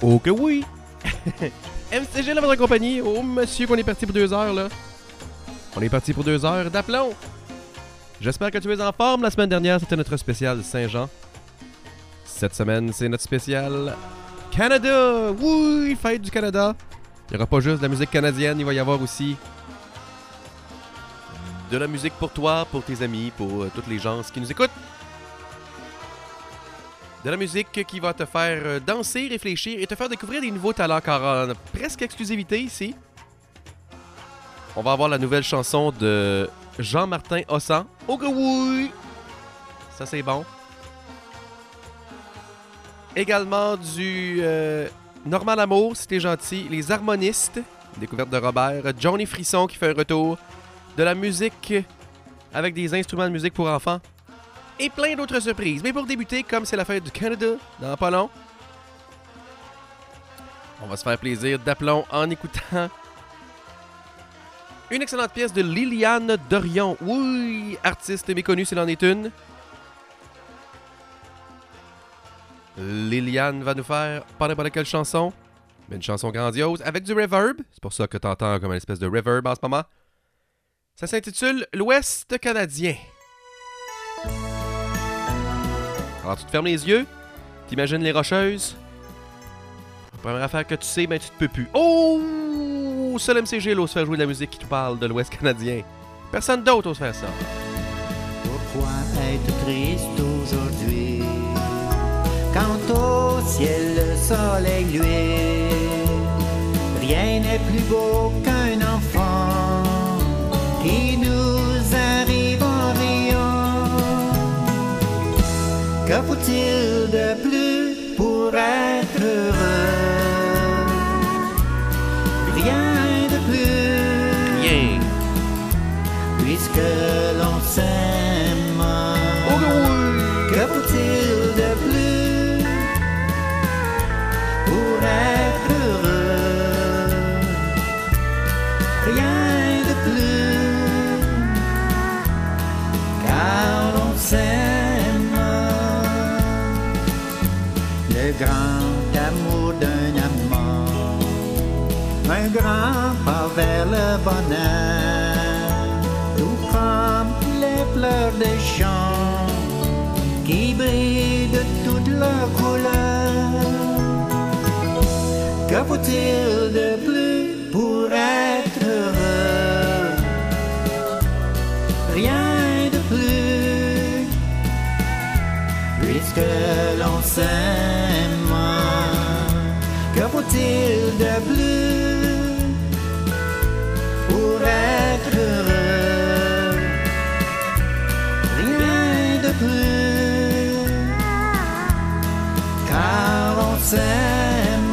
Oh que oui! MCG, la votre compagnie. Oh monsieur qu'on est parti pour 2 heures là. On est parti pour 2 heures d'aplomb. J'espère que tu es en forme. La semaine dernière, c'était notre spécial Saint-Jean. Cette semaine, c'est notre spécial Canada. Oui, fête du Canada. Il n'y aura pas juste de la musique canadienne, il va y avoir aussi de la musique pour toi, pour tes amis, pour tous les gens qui nous écoutent. De la musique qui va te faire danser, réfléchir et te faire découvrir des nouveaux talents, car en presque exclusivité ici, on va avoir la nouvelle chanson de Jean-Martin Hossan. Oh que oui! Ça c'est bon. Également du Normand Lamour, si t'es gentil. Les Harmonistes, découverte de Robert. Johnny Frisson qui fait un retour. De la musique avec des instruments de musique pour enfants. Et plein d'autres surprises. Mais pour débuter, comme c'est la fête du Canada dans pas long, on va se faire plaisir d'aplomb en écoutant une excellente pièce de Liliane Dorion. Oui, artiste méconnue s'il en est une. Liliane va nous faire pas n'importe quelle chanson, mais une chanson grandiose avec du reverb. C'est pour ça que t'entends comme une espèce de reverb en ce moment. Ça s'intitule L'Ouest canadien. Alors tu te fermes les yeux, t'imagines les Rocheuses. Première affaire que tu sais, ben tu te peux plus. Oh! Seul MCG ose faire jouer de la musique qui te parle de l'Ouest canadien. Personne d'autre ose faire ça. Pourquoi être triste aujourd'hui quand au ciel le soleil luit? Rien n'est plus beau qu'un enfant qui nous arrive en riant. Que faut-il de plus pour être heureux? Rien de plus. Rien. Puisque l'on s'aime. Oh oui. Que faut-il de plus pour être heureux? Rien de plus, car l'on s'aime. Le grand amour d'un amant, un grand pas vers le bonheur, tout comme les fleurs des champs qui brillent de toutes leurs couleurs. Que faut-il de plus pour être heureux? Rien de plus, puisque l'on s'aime. Que faut-il de plus pour être heureux? Rien de plus, car on s'aime.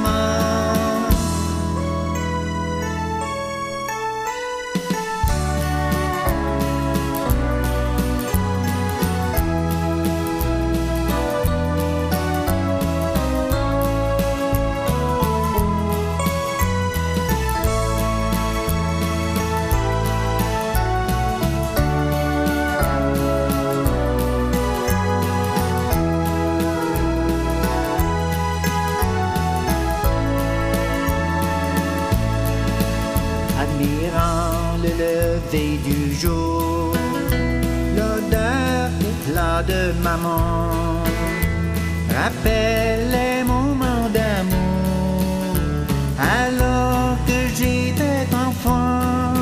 Du jour, l'odeur d'éclat de maman rappelle les moments d'amour alors que j'étais enfant.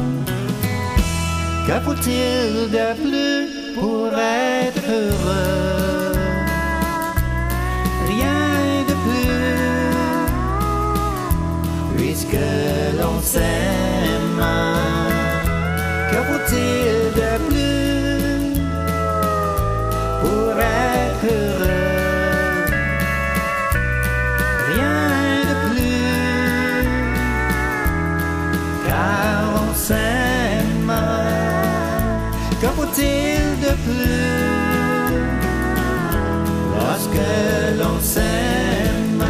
Que faut-il de plus pour être heureux? Rien de plus, puisque l'on s'aime. Que faut-il de plus pour être heureux? Rien de plus, car on s'aime. Que faut-il de plus lorsque l'on s'aime?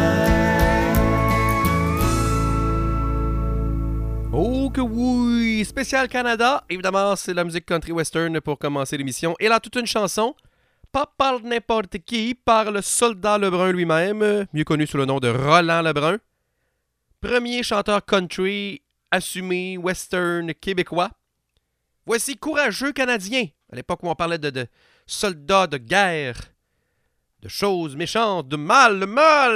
Oh que oui! Spécial Canada. Évidemment, c'est la musique country western pour commencer l'émission. Et là, toute une chanson pas par n'importe qui, par le soldat Lebrun lui-même, mieux connu sous le nom de Roland Lebrun. Premier chanteur country, assumé, western, québécois. Voici Courageux Canadien, à l'époque où on parlait de soldats de guerre, de choses méchantes, de mal.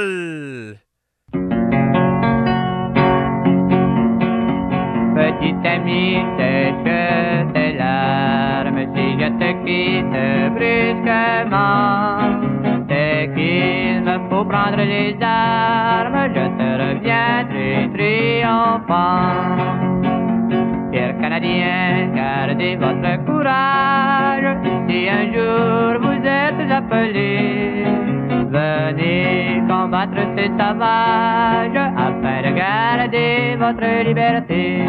Petit ami, sèche tes larmes si je te quitte brusquement. C'est qu'il me faut prendre les armes, je te reviendrai triomphant. Pierre Canadien, gardez votre courage, si un jour vous êtes appelé, venez combattre ces sauvages afin de garder votre liberté.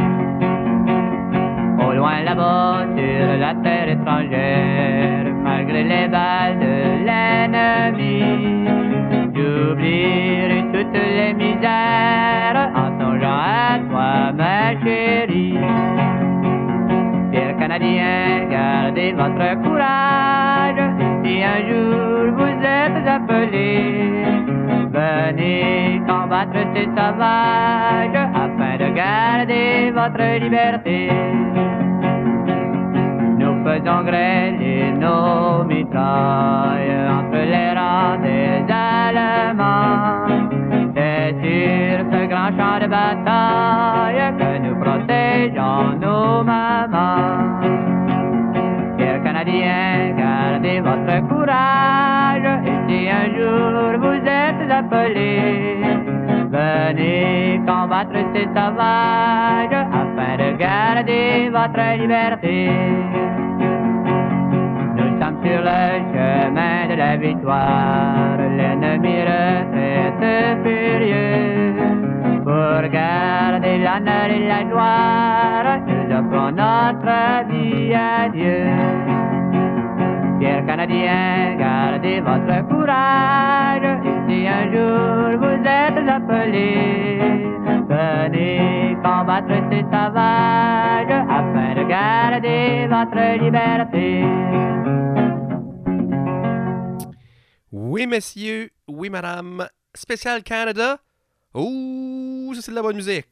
Au loin là-bas sur la terre étrangère, malgré les balles de l'ennemi, j'oublierai toutes les misères en songeant à toi, ma chérie. Pierre Canadien, gardez votre courage, si un jour vous êtes appelé, venez combattre ces sauvages afin de garder votre liberté. Nous faisons grêler nos mitrailles entre les rangs des Allemands. C'est sur ce grand champ de bataille que nous protégeons nos mamans. Pierre Canadien, gardez votre courage, et si un jour vous êtes appelé, venez combattre ces sauvages afin de garder votre liberté. Nous sommes sur le chemin de la victoire, l'ennemi retraite furieux. Pour garder l'honneur et la gloire, nous offrons notre vie à Dieu. Pierre Canadien, gardez votre courage, et si un jour vous êtes appelé, venez combattre ces sauvages afin de garder votre liberté. Oui, messieurs, oui, madame. Spécial Canada. Ouh, ça c'est de la bonne musique.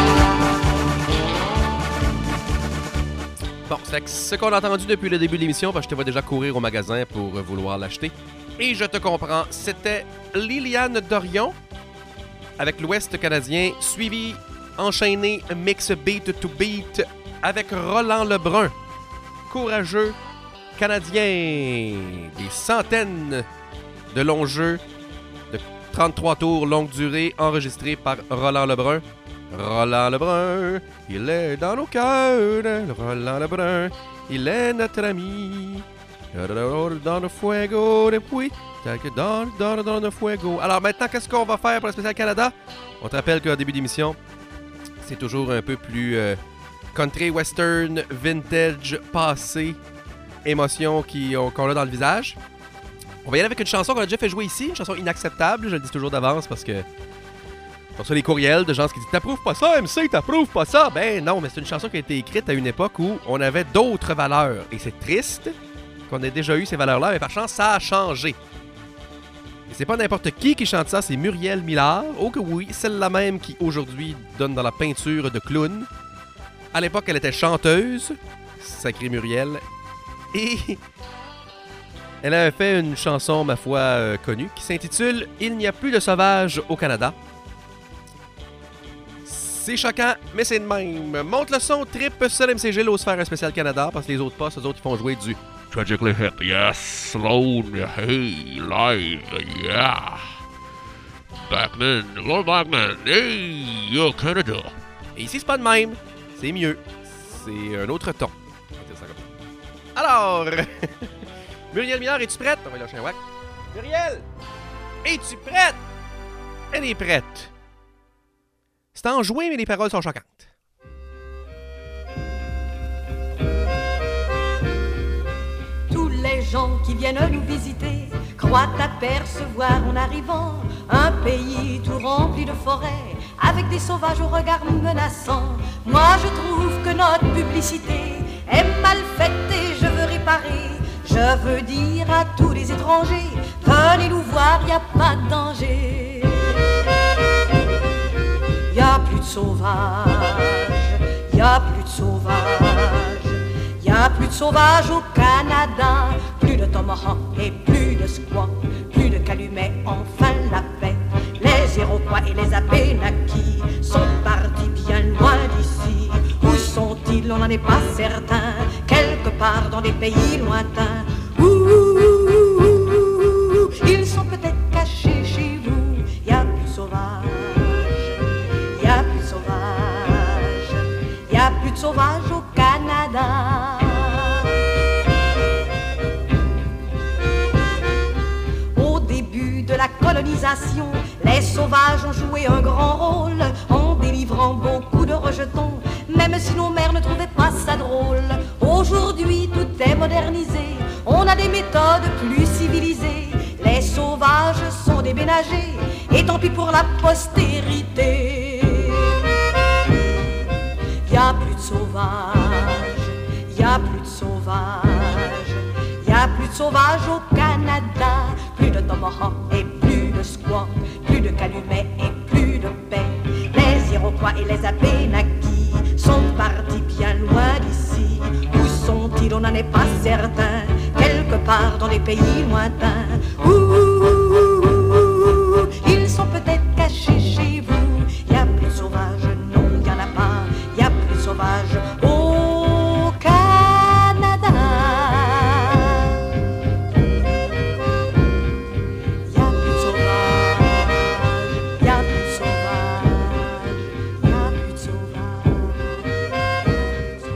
Bon, c'est ce qu'on a entendu depuis le début de l'émission, parce que je te vois déjà courir au magasin pour vouloir l'acheter. Et je te comprends, c'était Liliane Dorion avec l'Ouest canadien, suivi, enchaîné, mix beat to beat avec Roland Lebrun. Courageux Canadien. Des centaines de longs jeux de 33 tours longue durée enregistrés par Roland Lebrun. Roland Lebrun, il est dans nos cœurs. Roland Lebrun, il est notre ami. Dans le fuego depuis. Dans le fuego. Alors maintenant, qu'est-ce qu'on va faire pour le spécial Canada? On te rappelle qu'au début d'émission, c'est toujours un peu plus country, western, vintage, passé, émotion qu'on a dans le visage. On va y aller avec une chanson qu'on a déjà fait jouer ici, une chanson inacceptable, je le dis toujours d'avance parce que pour ça les courriels de gens qui disent « T'approuves pas ça, MC, t'approuves pas ça? » Ben non, mais c'est une chanson qui a été écrite à une époque où on avait d'autres valeurs. Et c'est triste qu'on ait déjà eu ces valeurs-là, mais par chance, ça a changé. Et c'est pas n'importe qui chante ça, c'est Muriel Millard. Oh que oui, celle-là même qui aujourd'hui donne dans la peinture de clown. À l'époque, elle était chanteuse, sacrée Muriel. Et elle avait fait une chanson, ma foi, connue, qui s'intitule « Il n'y a plus de sauvages au Canada ». C'est choquant, mais c'est de même. Monte le son, trip, seul MCG l'ose faire un spécial Canada, parce que les autres pas, eux autres, ils font jouer du Tragically Hip, yes, Sloan, hey, live, yeah. Backman, Lord Backman, hey, yo, Canada. Et ici, c'est pas de même, c'est mieux. C'est un autre ton. Alors, Muriel Millard, es-tu prête? On va lâcher un whack. Muriel, es-tu prête? Elle est prête. C'est enjoué, mais les paroles sont choquantes. Tous les gens qui viennent nous visiter croient apercevoir en arrivant un pays tout rempli de forêts, avec des sauvages au regard menaçant. Moi je trouve que notre publicité est mal faite et je veux réparer. Je Je veux dire à tous les étrangers, venez nous voir, y a pas de danger. Y a plus de sauvages, y a plus de sauvages, y a plus de sauvages au Canada. Plus de tomahawk et plus de squaw, plus de calumet, enfin la paix. Les Iroquois et les Abénaquis sont partis bien loin d'ici. Où sont-ils? On n'en est pas certain. Quelque part dans des pays lointains. Ouh, ils sont peut-être cachés chez vous. Y a plus de sauvages, y a plus de sauvages, y a plus de sauvages au Canada. Au début de la colonisation, les sauvages ont joué un grand rôle en délivrant beaucoup de rejetons, même si nos mères ne trouvaient pas ça drôle. Aujourd'hui, tout est modernisé, on a des méthodes plus civilisées. Les sauvages sont déménagés, et tant pis pour la postérité. Y a plus de sauvages, y a plus de sauvages, y a plus de sauvages au Canada. Plus de tomahawk et plus de squaw, plus de calumet et plus de paix. Les Iroquois et les Abénaquis sont partis bien loin d'ici. Où sont-ils? On n'en est pas certain. Quelque part dans les pays lointains. Ouh, ils sont peut-être cachés chez vous. Y a plus de sauvages, non, y en a pas. Y a plus de sauvages au Canada. Y a plus de sauvages, y a plus de sauvages, y a plus de sauvages.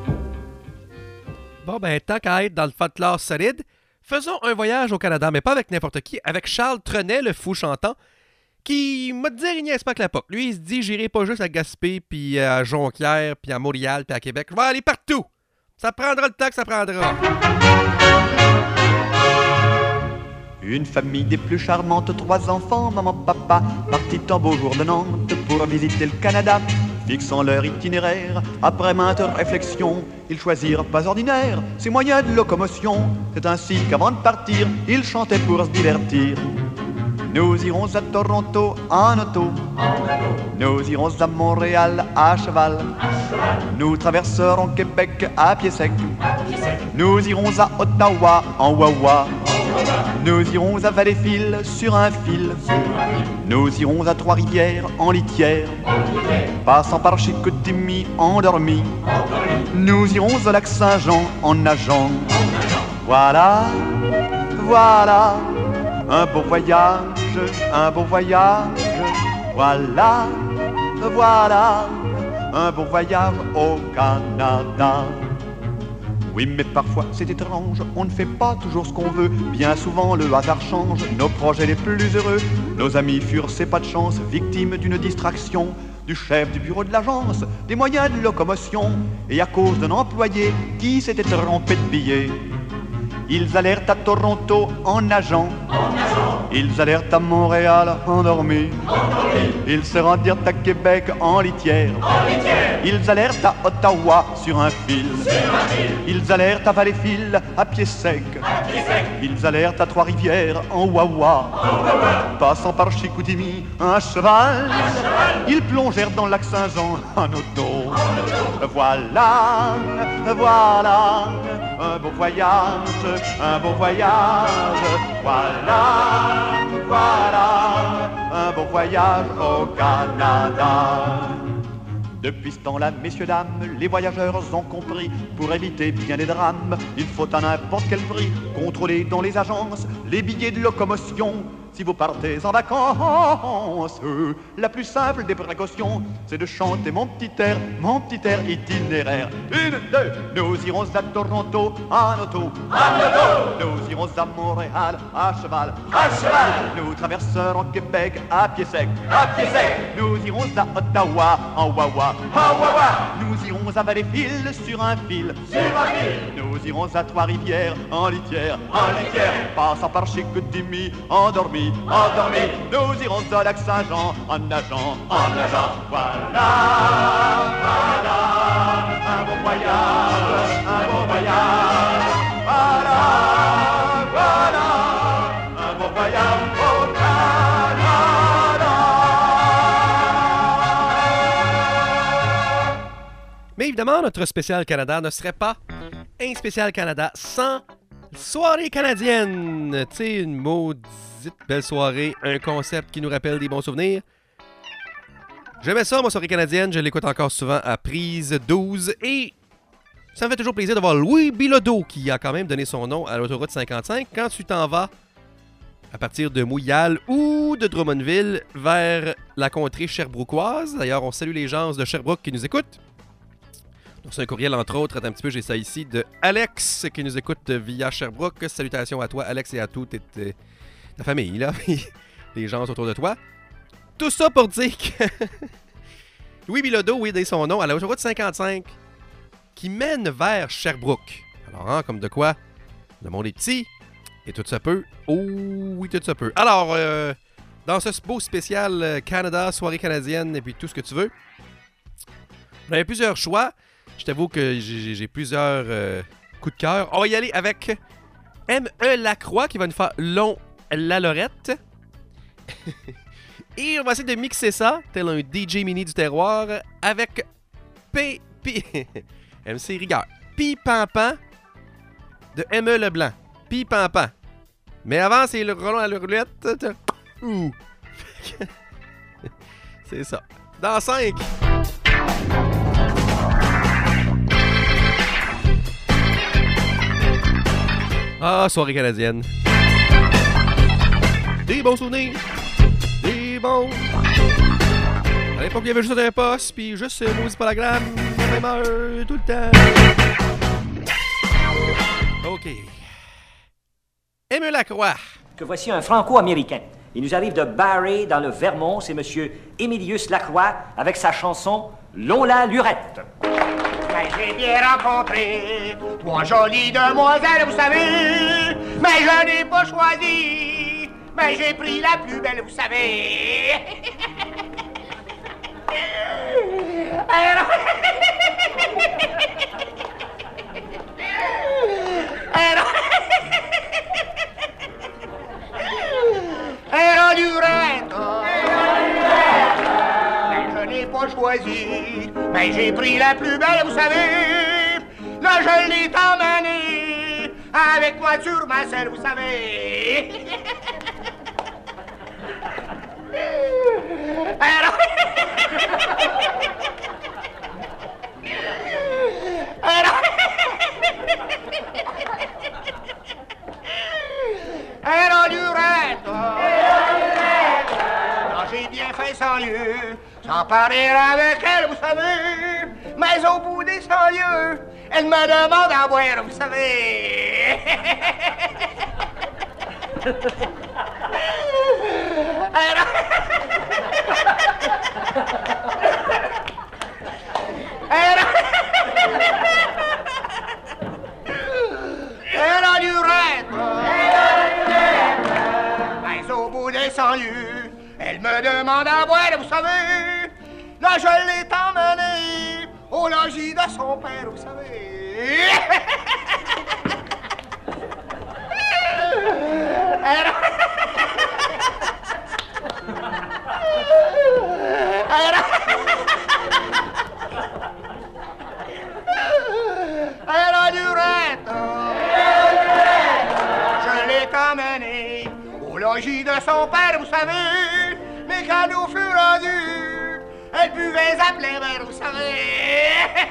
Bon, ben, tant qu'à être dans le folklore solide, faisons un voyage au Canada, mais pas avec n'importe qui, avec Charles Trenet, le fou chantant, qui m'a dit il niaise pas que la POC. Lui, il se dit, j'irai pas juste à Gaspé, puis à Jonquière, puis à Montréal, puis à Québec. Je vais aller partout. Ça prendra le temps que ça prendra. Une famille des plus charmantes, 3 enfants, maman, papa, partis en beau jour de Nantes pour visiter le Canada. Fixant leur itinéraire, après maintes réflexions, ils choisirent pas ordinaire ces moyens de locomotion. C'est ainsi qu'avant de partir, ils chantaient pour se divertir. Nous irons à Toronto en auto, nous irons à Montréal à cheval, nous traverserons Québec à pied sec, nous irons à Ottawa en wawa, nous irons à Valleyfield sur un fil, nous irons à Trois-Rivières en litière, passant par Chicoutimi endormi, nous irons au lac Saint-Jean en nageant. Voilà, voilà, un beau voyage, un beau voyage. Voilà, voilà, un beau voyage au Canada. Oui, mais parfois c'est étrange, on ne fait pas toujours ce qu'on veut. Bien souvent le hasard change nos projets les plus heureux. Nos amis furent, c'est pas de chance, victimes d'une distraction du chef du bureau de l'agence des moyens de locomotion. Et à cause d'un employé qui s'était trompé de billet, ils allèrent à Toronto en nageant, ils allèrent à Montréal endormis, ils se rendirent à Québec en litière, ils allèrent à Ottawa sur un fil, ils allèrent à Valleyfield à pied sec, ils allèrent à Trois-Rivières en wawa, passant par Chicoutimi un cheval, ils plongèrent dans le lac Saint-Jean en auto. Voilà, voilà, un beau voyage, un beau voyage. Voilà, voilà, un beau voyage au Canada. Depuis ce temps-là, messieurs, dames, les voyageurs ont compris, pour éviter bien des drames, il faut à n'importe quel prix contrôler dans les agences les billets de locomotion. Si vous partez en vacances, la plus simple des précautions, c'est de chanter mon petit air itinéraire. 1, 2, nous irons à Toronto en auto, nous irons à Montréal à cheval, nous traverserons Québec à pied sec, nous irons à Ottawa en wawa, nous irons à Valleyfield sur un fil, nous irons à Trois-Rivières en litière, passant par Chicoutimi endormi, nous irons au lac Saint-Jean en nageant. Voilà, voilà, un beau voyage, voilà. Mais évidemment, notre spécial Canada ne serait pas un spécial Canada sans soirée canadienne. Tu sais, une maudite belle soirée, un concept qui nous rappelle des bons souvenirs. J'aimais ça, moi, soirée canadienne. Je l'écoute encore souvent à prise 12 et ça me fait toujours plaisir de voir Louis Bilodeau qui a quand même donné son nom à l'autoroute 55 quand tu t'en vas à partir de Montréal ou de Drummondville vers la contrée sherbrookoise. D'ailleurs, on salue les gens de Sherbrooke qui nous écoutent. Donc, c'est un courriel, entre autres, attends un petit peu, j'ai ça ici, de Alex qui nous écoute via Sherbrooke. Salutations à toi, Alex, et à toute ta famille, là, les gens autour de toi. Tout ça pour dire que Louis Bilodeau, oui, donné son nom à l'autoroute 55 qui mène vers Sherbrooke. Alors, hein, comme de quoi, le monde est petit. Et tout ça peut. Oh oui, tout ça peut. Alors, dans ce beau spécial Canada, soirée canadienne et puis tout ce que tu veux, on avait plusieurs choix. Je t'avoue que j'ai plusieurs coups de cœur. On va y aller avec M.E. Lacroix qui va nous faire Long la Lorette. Et on va essayer de mixer ça, tel un DJ mini du terroir, avec MC Rigueur. Pi-Pampan de M.E. Leblanc. Pi-Pampan. Mais avant, c'est le relon à la roulette. Ouh. C'est ça. Dans 5. Ah, soirée canadienne. Des bons souvenirs. Des bons. À l'époque, il y avait juste un poste, puis juste maudit palagramme, même heure, tout le temps. OK. M.E. Lacroix. Que voici un franco-américain. Il nous arrive de Barrie, dans le Vermont. C'est monsieur Émilius Lacroix avec sa chanson Lola Lurette. Mais j'ai bien rencontré trois jolies demoiselles, vous savez. Mais je n'ai pas choisi. Mais j'ai pris la plus belle, vous savez. Era Lurette. Mais je n'ai pas choisi. Mais j'ai pris la plus belle, vous savez. Là, je l'ai emmenée avec moi sur ma selle, vous savez. Era Lurette. J'ai bien fait 100 lieues, sans parler avec elle, vous savez. Mais au bout des 100 lieues, elle me demande à boire, vous savez. Era Lurette. Mais au bout des 100 lieues, elle me demande à boire, vous savez. Là, je l'ai emmenée au logis de son père, vous savez. Era Lurette. Je l'ai emmenée au logis de son père, vous savez. Mais quand nous fûmes rendus, elle buvait à plein verre, vous savez.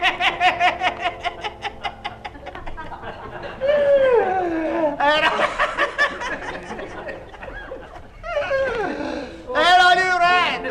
Era Lurette.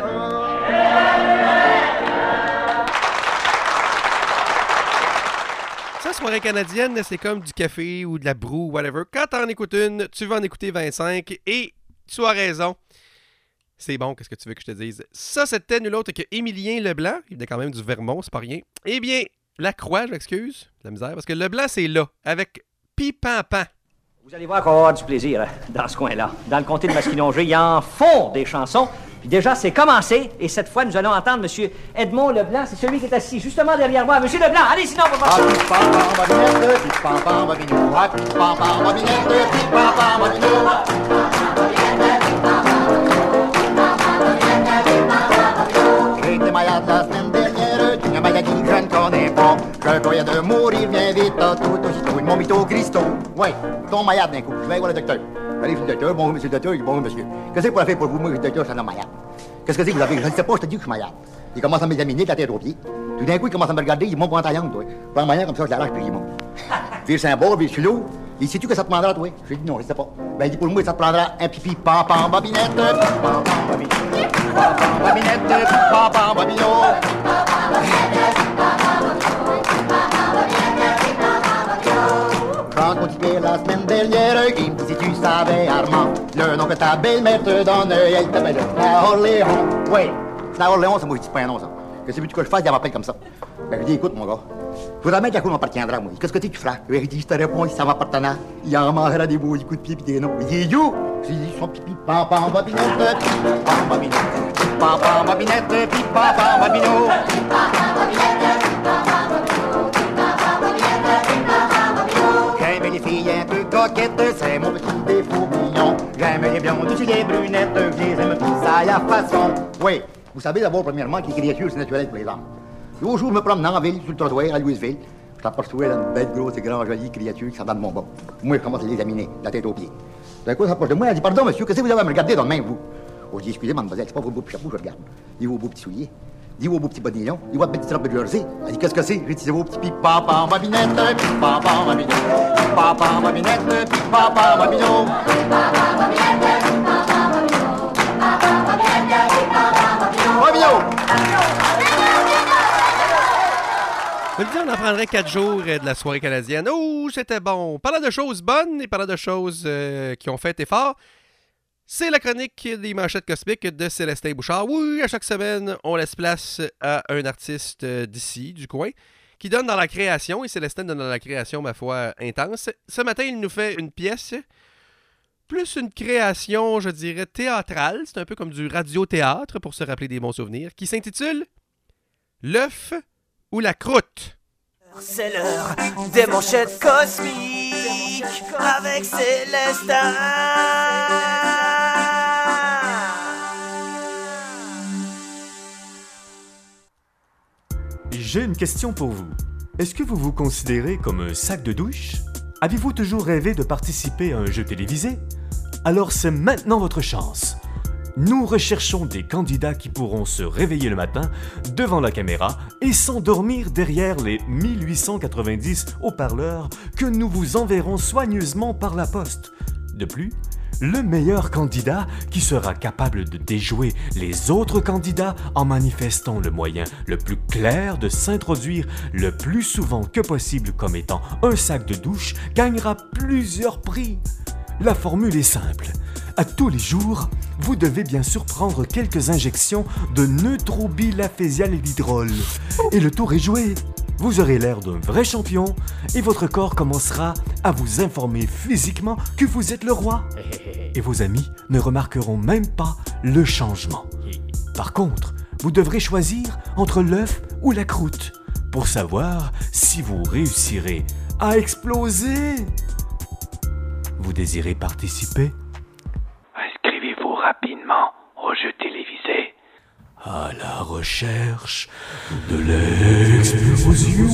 Ça, soirée canadienne, c'est comme du café ou de la broue, whatever. Quand t'en écoutes une, tu vas en écouter 25 et tu as raison. C'est bon, qu'est-ce que tu veux que je te dise? Ça, c'était nul autre que Émilien Leblanc. Il venait quand même du Vermont, c'est pas rien. Eh bien, Lacroix, je m'excuse, la misère, parce que Leblanc, c'est là, avec Pi-Pampan. Vous allez voir qu'on va avoir du plaisir dans ce coin-là. Dans le comté de Masquinongé, il y en font des chansons. Puis déjà, c'est commencé. Et cette fois, nous allons entendre M. Edmond Leblanc. C'est celui qui est assis justement derrière moi. M. Leblanc, allez, sinon, on va voir J'étais malade la semaine dernière, d'une maladie que je ne connais pas. croyais de mourir bien vite, tout aussitôt, ils m'ont mis au Christo. Ouais, ton maillard d'un coup, je vais voir le docteur. J'arrive chez le docteur, bonjour monsieur le docteur, bonjour monsieur. Qu'est-ce que vous avez fait pour vous, moi, le docteur, c'est un homme maillard. Qu'est-ce que c'est que vous avez? Je ne sais pas, je te dis que je suis maillard. Il commence à m'examiner de la tête aux pieds. Tout d'un coup, il commence à me regarder, il monte pour un taillant, toi. Je prends un maillard comme ça, je l'arrache, puis il monte. Vire Saint-Bord, vire Sulot. Il sais-tu que ça te prendra, toi? J'ai dit non, je sais pas. Ben, il dit pour moi, ça te prendra un pipi, pam, babinette, pam, babinette, pam, babinette, pam, babino. Quand continuait la semaine dernière, il me dit si tu savais, Armand, le nom que ta belle-mère te donne, elle t'appelle Orléans. Oui, c'est à Orléans, ça, moi, je dis pas un nom, ça. Qu'est-ce que tu veux que je fasse, il m'appelle comme ça. Ben, je dis, écoute, mon gars, faudra bien que la cour m'appartiendra, moi. Qu'est-ce que tu feras? Il dit, je te réponds, si ça m'appartenait, il en mangera des beaux coups de pied pis des noms. Il dit, you! J'ai dit, son pipi, pam, pam, babinette, pam, babinette, pam, pam, babinette, pip, pam, pam, babino. J'aime les filles un peu coquettes, c'est mon petit défaut mignon. J'aime les blondes, aussi les brunettes, je les aime tous à la façon. Oui, vous savez d'abord, premièrement, que les créatures, c'est naturel pour les hommes. L'autre jour, je me promenais en ville, sur le trottoir, à Louisville. Je t'aperçois une belle, grosse et grande, jolie créature qui s'en va de mon bas. Moi, je commence à l'examiner, de la tête aux pieds. D'un coup, elle s'approche de moi, elle dit, pardon, monsieur, qu'est-ce que vous avez à me regarder dans le main, vous? Oh, je dis, excusez, mademoiselle, c'est pas vos beaux chapeaux, je regarde. Dis vos beaux petits souliers. Dis vos beaux petits bonillons. Dis votre petite robe de jersey. Elle dit, qu'est-ce que c'est? J'ai dit, c'est vos petits papa en babinette, papa en babinette, papa en babinette, papa en babino. Je me dis, on en prendrait 4 jours de la soirée canadienne. Oh, c'était bon. Parlant de choses bonnes et parlant de choses qui ont fait effort, c'est la chronique des manchettes cosmiques de Célestin Bouchard. Oui, à chaque semaine, on laisse place à un artiste d'ici, du coin, qui donne dans la création. Et Célestin donne dans la création, ma foi, intense. Ce matin, il nous fait une pièce, plus une création, je dirais, théâtrale. C'est un peu comme du radio-théâtre, pour se rappeler des bons souvenirs, qui s'intitule « L'œuf ou la croûte ». C'est l'heure des manchettes cosmiques avec Célestin. J'ai une question pour vous. Est-ce que vous vous considérez comme un sac de douche? Avez-vous toujours rêvé de participer à un jeu télévisé? Alors c'est maintenant votre chance. Nous recherchons des candidats qui pourront se réveiller le matin devant la caméra et s'endormir derrière les 1890 haut-parleurs que nous vous enverrons soigneusement par la poste. De plus, le meilleur candidat qui sera capable de déjouer les autres candidats en manifestant le moyen le plus clair de s'introduire le plus souvent que possible comme étant un sac de douche gagnera plusieurs prix. La formule est simple. À tous les jours, vous devez bien sûr prendre quelques injections de neutrobilafésialhydrol. Et le tour est joué. Vous aurez l'air d'un vrai champion et votre corps commencera à vous informer physiquement que vous êtes le roi. Et vos amis ne remarqueront même pas le changement. Par contre, vous devrez choisir entre l'œuf ou la croûte pour savoir si vous réussirez à exploser. Vous désirez participer? Inscrivez-vous rapidement au jeu télévisé. À la recherche de l'explosion.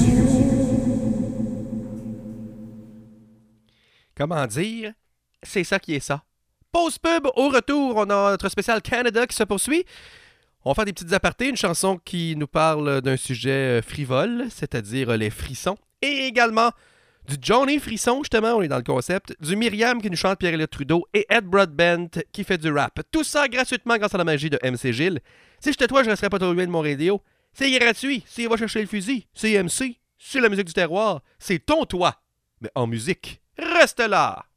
Comment dire? C'est ça qui est ça. Pause pub, au retour, on a notre spécial Canada qui se poursuit. On va faire des petites apartés, une chanson qui nous parle d'un sujet frivole, c'est-à-dire les frissons, et également du Johnny Frisson, justement, on est dans le concept, du Myriam qui nous chante Pierre-Éliott Trudeau et Ed Broadbent qui fait du rap. Tout ça gratuitement grâce à la magie de MC Gilles. Si j'étais toi, je resterais pas trop loin de mon radio. C'est gratuit, s'il va chercher le fusil, c'est MC, c'est la musique du terroir, c'est ton toit, mais en musique. Reste là!